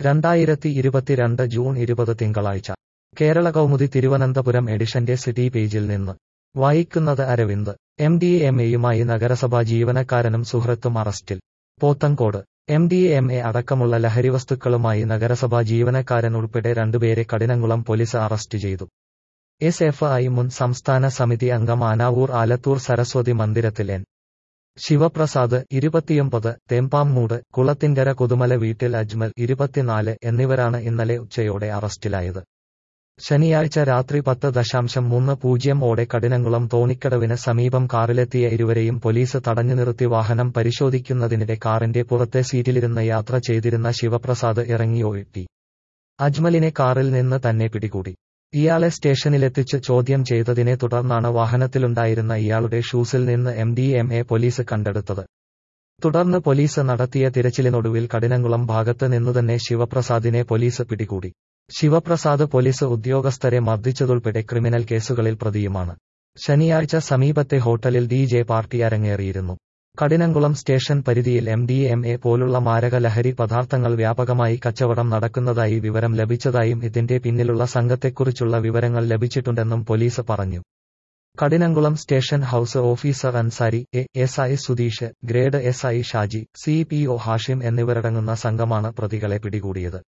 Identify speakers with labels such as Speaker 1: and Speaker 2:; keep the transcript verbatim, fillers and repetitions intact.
Speaker 1: രണ്ടായിരത്തി ഇരുപത്തിരണ്ട് ജൂൺ ഇരുപത് തിങ്കളാഴ്ച കേരള കൗമുദി തിരുവനന്തപുരം എഡിഷന്റെ സിറ്റി പേജിൽ നിന്ന് വായിക്കുന്നത് അരവിന്ദ്. എം ഡി എം എയുമായി നഗരസഭാ ജീവനക്കാരനും സുഹൃത്തും അറസ്റ്റിൽ. Pothencode. M D M A അടക്കമുള്ള ലഹരിവസ്തുക്കളുമായി നഗരസഭാ ജീവനക്കാരൻ ഉൾപ്പെടെ രണ്ടുപേരെ കഠിനംകുളം പോലീസ് അറസ്റ്റ് ചെയ്തു. എസ് എഫ് ഐ മുൻ സംസ്ഥാന സമിതി അംഗം ആനാവൂർ ആലത്തൂർ സരസ്വതി മന്ദിരത്തിൽ എൻ ശിവപ്രസാദ് ഇരുപത്തിയൊമ്പത്, തേമ്പാമ്മൂട് കുളത്തിങ്കര കുതുമല വീട്ടിൽ അജ്മൽ ഇരുപത്തിനാല് എന്നിവരാണ് ഇന്നലെ ഉച്ചയോടെ അറസ്റ്റിലായത്. ശനിയാഴ്ച രാത്രി പത്ത് ദശാംശം മൂന്ന് പൂജ്യം ഓടെ കഠിനംകുളം തോണിക്കടവിന് സമീപം കാറിലെത്തിയ ഇരുവരെയും പോലീസ് തടഞ്ഞു നിർത്തി വാഹനം പരിശോധിക്കുന്നതിനിടെ കാറിന്റെ പുറത്തെ സീറ്റിലിരുന്ന് യാത്ര ചെയ്തിരുന്ന ശിവപ്രസാദ് ഇറങ്ങി ഓടി. അജ്മലിനെ കാറിൽ നിന്ന് തന്നെ പിടികൂടി. ഇയാളെ സ്റ്റേഷനിലെത്തിച്ച് ചോദ്യം ചെയ്തതിനെ തുടർന്നാണ് വാഹനത്തിലുണ്ടായിരുന്ന ഇയാളുടെ ഷൂസിൽ നിന്ന് M D M A police കണ്ടെടുത്തത്. തുടർന്ന് പോലീസ് നടത്തിയ തിരച്ചിലിനൊടുവിൽ കഠിനംകുളം ഭാഗത്ത് നിന്നുതന്നെ ശിവപ്രസാദിനെ പോലീസ് പിടികൂടി. ശിവപ്രസാദ് പോലീസ് ഉദ്യോഗസ്ഥരെ മർദ്ദിച്ചതുൾപ്പെടെ ക്രിമിനൽ കേസുകളിൽ പ്രതിയുമാണ്. ശനിയാഴ്ച സമീപത്തെ ഹോട്ടലിൽ ഡി ജെ പാർട്ടി അരങ്ങേറിയിരുന്നു. കഠിനംകുളം സ്റ്റേഷൻ പരിധിയിൽ എം ഡി എം എ പോലുള്ള മാരക ലഹരി പദാർത്ഥങ്ങൾ വ്യാപകമായി കച്ചവടം നടക്കുന്നതായി വിവരം ലഭിച്ചതായും ഇതിന്റെ പിന്നിലുള്ള സംഘത്തെക്കുറിച്ചുള്ള വിവരങ്ങൾ ലഭിച്ചിട്ടുണ്ടെന്നും പോലീസ് പറഞ്ഞു. Kadinamkulam station house officer Ansari, A S I Sudheesh, grade S I Shaji, C P O Hashim എന്നിവരടങ്ങുന്ന സംഘമാണ് പ്രതികളെ പിടികൂടിയത്.